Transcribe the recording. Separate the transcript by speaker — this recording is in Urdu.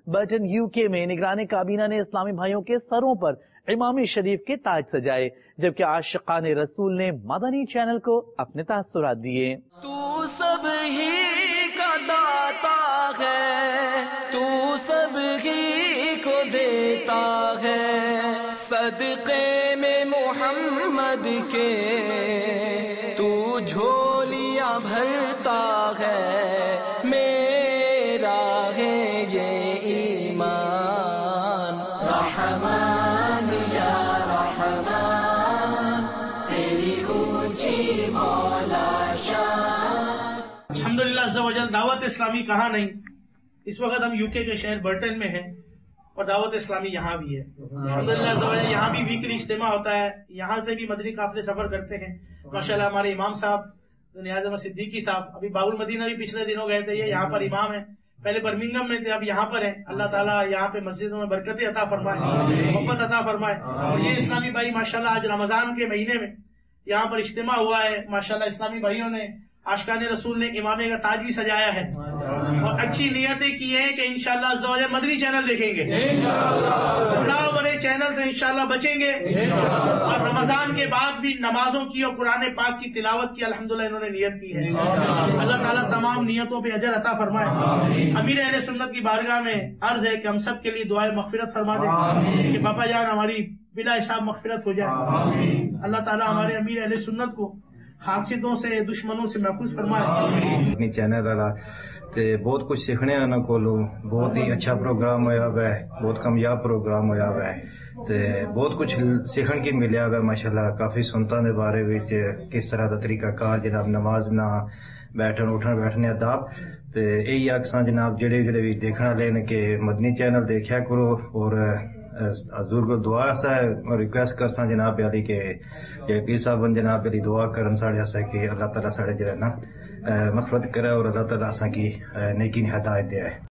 Speaker 1: برٹن UK میں نگران کابینہ نے اسلامی بھائیوں کے سروں پر امام شریف کے تاج سجائے، جبکہ عاشقان رسول نے مدنی چینل کو اپنے تاثرات دیے۔
Speaker 2: تو سب ہی کا داتا ہے، تو سب ہی کو دیتا ہے، صدقے میں محمد کے تو جھولیاں بھرتا ہے، میرا ہے یہ ایمان۔ رحمان یا رحمان تیری اونچی مولا شان۔
Speaker 3: الحمدللہ عز و جل دعوت اسلامی کہاں نہیں، اس وقت ہم UK کے شہر برٹن میں ہیں اور دعوت اسلامی یہاں بھی ہے۔ الحمدللہ عز و جل یہاں بھی ویکلی اجتماع ہوتا ہے، یہاں سے بھی مدنی قافلے سفر کرتے ہیں۔ ماشاءاللہ ہمارے امام صاحب نیاز احمد صدیقی صاحب ابھی باب المدینہ بھی پچھلے دنوں گئے تھے، یہ یہاں پر امام ہیں، پہلے برمنگھم میں تھے، اب یہاں پر ہیں۔ اللہ تعالیٰ یہاں پہ مسجدوں میں برکتیں عطا فرمائے، محبت عطا فرمائے۔ اور یہ اسلامی بھائی ماشاءاللہ آج رمضان کے مہینے میں یہاں پر اجتماع ہوا ہے، ماشاءاللہ اسلامی بھائیوں نے عاشقان رسول نے امامے کا تاج بھی سجایا ہے اور اچھی نیتیں کی ہیں کہ انشاءاللہ عز و جل مدنی چینل دیکھیں گے، گناہ بڑے چینل سے انشاءاللہ بچیں گے، اور رمضان کے بعد بھی نمازوں کی اور قرآن پاک کی تلاوت کی الحمدللہ انہوں نے نیت کی ہے۔ اللہ تعالیٰ تمام نیتوں پہ اجر عطا فرمائے۔ امیر اہل سنت کی بارگاہ میں عرض ہے کہ ہم سب کے لیے دعائے مغفرت فرما دیں کہ بابا جان ہماری بلا حساب مغفرت ہو جائے۔ اللہ تعالیٰ ہمارے امیر اہل سنت کو حاسدوں سے دشمنوں سے محفوظ فرمائے۔
Speaker 4: اپنی چینل والا تے بہت کچھ سیکھنے انہاں کولوں، بہت ہی اچھا پروگرام ہویا ہوا ہے، بہت کامیاب پروگرام ہویا ہوا ہے تے بہت کچھ سیکھن کی ملیا ہوا ہے ماشاءاللہ۔ کافی سنتاں دے بارے وچ کس طرح دا طریقہ کار جناب نماز نہ بیٹھنے آداب تے یہی اکثر جناب جڑے بھی دیکھنا لین کہ مدنی چینل دیکھیا کرو، اور حضور کو دعا سے ریکویسٹ کرتا جناب علی کہ پیر صاحب جناب علی دعا کرن ساڑے اسا کہ اللہ تعالیٰ ساڑے جڑا نا مغفرت کرے اور اللہ تعالیٰ اساں کی نیکی ہدایت دے۔